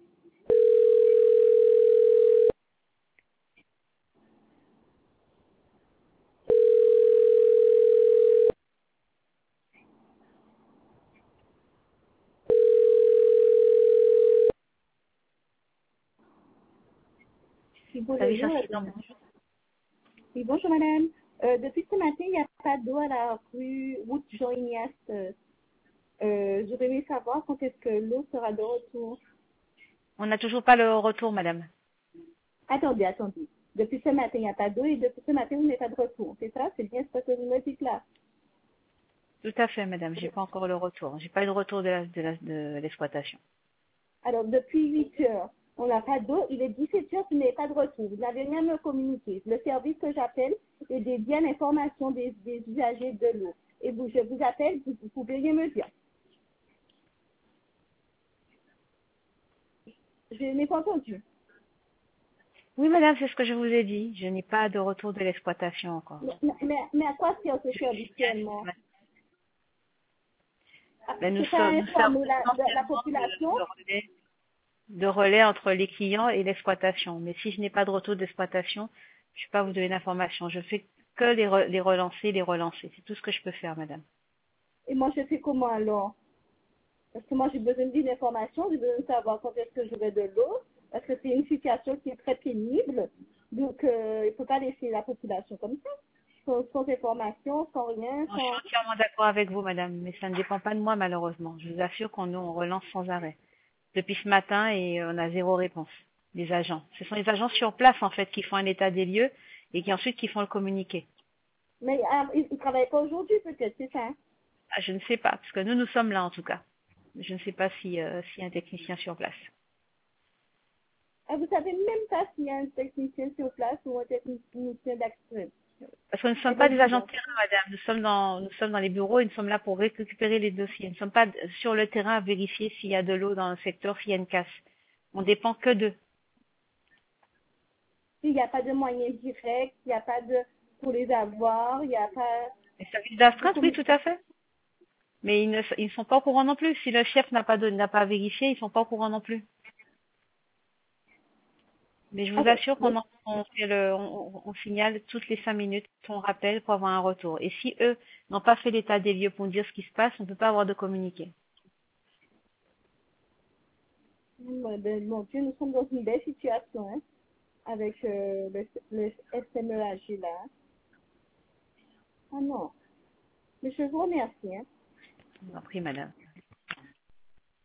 Oui, Service bonjour. incident. Oui, bonjour madame. Depuis ce matin, il n'y a pas d'eau à la rue route Jean Ignace. J'aurais aimé savoir quand est-ce que l'eau sera de retour. On n'a toujours pas le retour, madame. Attendez. Depuis ce matin, il n'y a pas d'eau et depuis ce matin, vous n'avez pas de retour. C'est ça? C'est bien ce que vous me dites là. Tout à fait, madame. J'ai pas encore le retour. J'ai pas eu de retour de l'exploitation. Alors, depuis 8 heures, on n'a pas d'eau. Il est 17 heures, vous n'avez pas de retour. Vous n'avez rien à me communiquer. Le service que j'appelle est dédié à l'information des usagers de l'eau. Et je vous appelle, vous pouvez rien me dire. Je n'ai pas entendu. Oui, madame, c'est ce que je vous ai dit. Je n'ai pas de retour de l'exploitation encore. Mais à quoi sert ce service seulement? Ben, C'est pas nous servons informer la essentiellement population? de relais entre les clients et l'exploitation. Mais si je n'ai pas de retour d'exploitation, je ne peux pas vous donner d'informations. Je fais que les relancer. C'est tout ce que je peux faire, madame. Et moi, je fais comment alors? Parce que moi, j'ai besoin d'une information, j'ai besoin de savoir quand est-ce que j'aurai de l'eau, parce que c'est une situation qui est très pénible. Donc, il ne faut pas laisser la population comme ça, sans information, sans rien, Non, je suis sans... entièrement d'accord avec vous, madame, mais ça ne dépend pas de moi, malheureusement. Je vous assure on relance sans arrêt. Depuis ce matin et on a zéro réponse des agents. Ce sont les agents sur place, en fait, qui font un état des lieux et qui font le communiqué. Mais ils ne travaillent pas aujourd'hui, peut-être, c'est ça? Hein? Ah, je ne sais pas, parce que nous sommes là, en tout cas. Je ne sais pas s'il y a un technicien sur place. Ah, vous savez même pas s'il y a un technicien sur place ou un technicien d'accès. Parce que nous ne Eh sommes pas bien, des dis agents de donc. terrain, madame. Nous sommes dans les bureaux et nous sommes là pour récupérer les dossiers. Nous ne sommes pas sur le terrain à vérifier s'il y a de l'eau dans le secteur, s'il y a une casse. On dépend que d'eux. Il n'y a pas de moyens directs, il n'y a pas de... pour les avoir, il n'y a pas Les services de d'astreinte, oui, tout communication. à fait. Mais ils ne sont pas au courant non plus. Si le chef n'a pas vérifié, ils ne sont pas au courant non plus. Mais je Ah vous bon, assure on signale toutes les 5 minutes, on rappelle pour avoir un retour. Et si eux n'ont pas fait l'état des lieux pour nous dire ce qui se passe, on ne peut pas avoir de communiqué. mon Dieu, nous sommes dans une belle situation, hein, avec le SMEAG là. Hein. Ah non. Mais je vous remercie. Hein. Je vous en prie, madame.